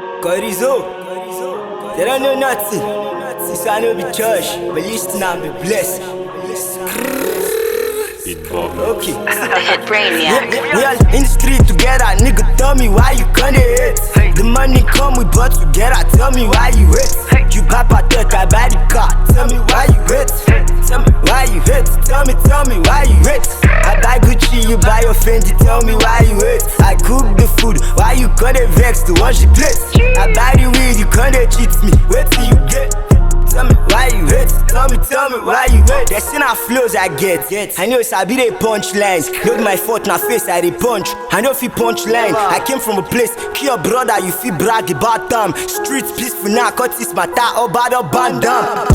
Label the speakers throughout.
Speaker 1: Corizo, they don't know nothing. Since I know be church, but listen and be blessed. Okay.
Speaker 2: The hit Brainiac.
Speaker 1: We all in the street together, nigga. Tell me why you can't hate. The money come we bought together. Tell me why you hate. You papa take I buy the car. Tell me why you hate. Tell me why you hate. Tell me why you hate. I buy Gucci, you buy your Fendi. Tell me why you hate. I cook the food, why you can't vex the one she plays. I buy the weed, you can't cheat me. Wait till you get. Tell me why you hate. Tell me why you hate. The sin of flows I get. I know it's a bit of punchlines. Look my fault, na face I dey punch. I know if you punchline. I came from a place, kill your brother, you feel brag about them. Streets peaceful now, cut this matter, or bad or bandam.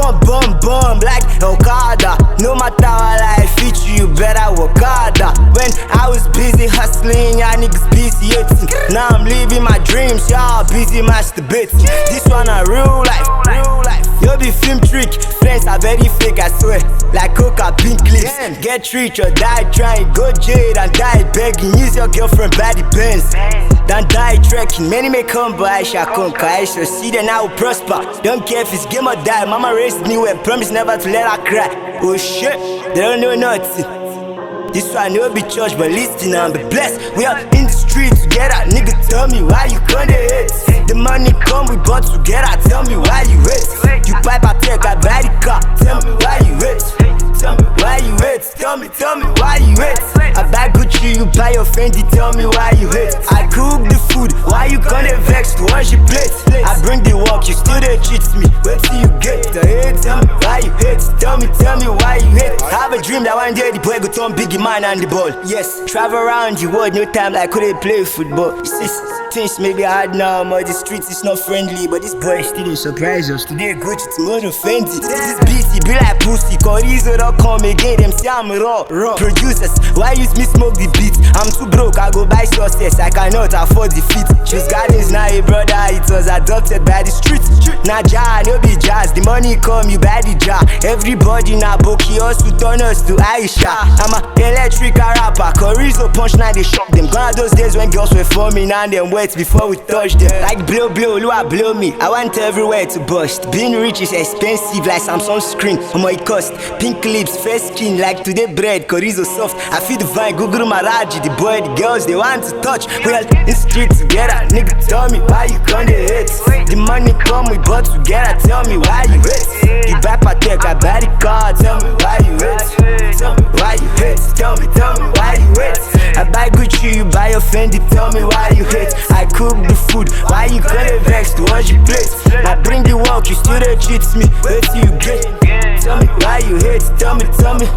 Speaker 1: Bum, like Okada. No matter what I fit you, better work harder. When I was busy hustling, y'all niggas busy hating. Now I'm living my dreams, y'all busy masturbating. This one a real life. You be film trick, friends are very fake, I swear. Like coca, pink clips. Get rich or die trying, go jail and die begging. Use your girlfriend by the pens, then die trekking. Many may come, but I shall conquer. I shall see then I will prosper. Don't care if it's game or die. Mama raised me well, promise never to let her cry. Oh shit, they don't know nothing. This one no be church, but listen and be blessed. We are in the street together, nigga. Tell me why you can't hate. The money come we bought together. Tell me why you hate. You pipe I take I buy the car. Tell me why you hate. Tell me why you hate. Tell me why you hate. I buy Gucci, you buy your Fendi. Tell me why you hate. I cook the food, why you can't vex to wash your plate. I bring the work, you still they cheat me. Wait till you get the hate. Tell me why you hate. Tell me why you hate. I have a dream that one day the boy go turn Biggie man and the ball. Yes, travel around the world, no time like could they play football. Things may be hard now, but the streets is not friendly. But this boy still dey surprise us. Today Gucci, tomorrow Fendi. This beat he be like pussy. Corizo don't come again, them say I'm raw. Producers, why use me smoke the beat? I'm too broke, I go buy success. I cannot afford the feet. Choose gardens now, a brother. It was adopted by the streets. Now jar, no be jazz. The money come, you buy the jar. Everybody now Boki also turn us to Aisha. I'm a electric rapper. Corizo punch now they shock them. Gone are those days when girls were forming and them wet before we touch them. Like blow, Lua blow me. I want everywhere to bust. Being rich is expensive like Samsung screen. How much it cost? Pink lips, fair skin like today bread. Corizo soft. I feel the vine, Google Maraji. The boy, the girls, they want to touch. We all in the street together. Nigga, tell me why you can't hate. The money come we bought together. Tell me why you hate. You buy Patek, I buy the car. Tell me why you hate. Tell me why you hate. Tell me why you hate. I buy Gucci, you buy your Fendi. Tell me why you hate. I cook the food, why you can't vex to wash your plate. I bring the work, you still they cheat me. Wait till you get. Tell me why you hate. Tell me.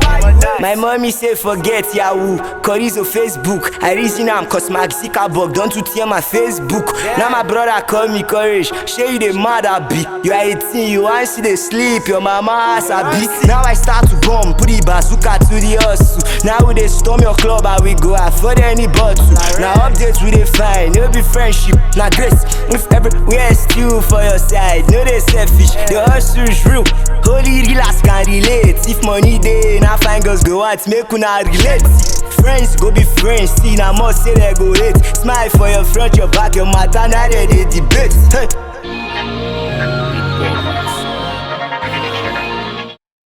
Speaker 1: My mommy say forget Yahoo, Corizo Facebook. I reason I'm cause my Zuckerberg don't you tear my Facebook. Now my brother call me Courage. Show you the mad I be. You are 18, you want see the sleep. Your mama ass I be. Now I start to bomb, put the bazooka to the hustle. Now we they storm your club and we go afford any bottle. Now updates we they find, no be friendship, now grace. If everywhere is still for your side, no they selfish. The hustle is real, holy relax can relate. If money day, now fine girls go out, make una relate. Friends go be friends, see now must say they go hate. Smile for your front, your back, your matter, now they debate. Hey.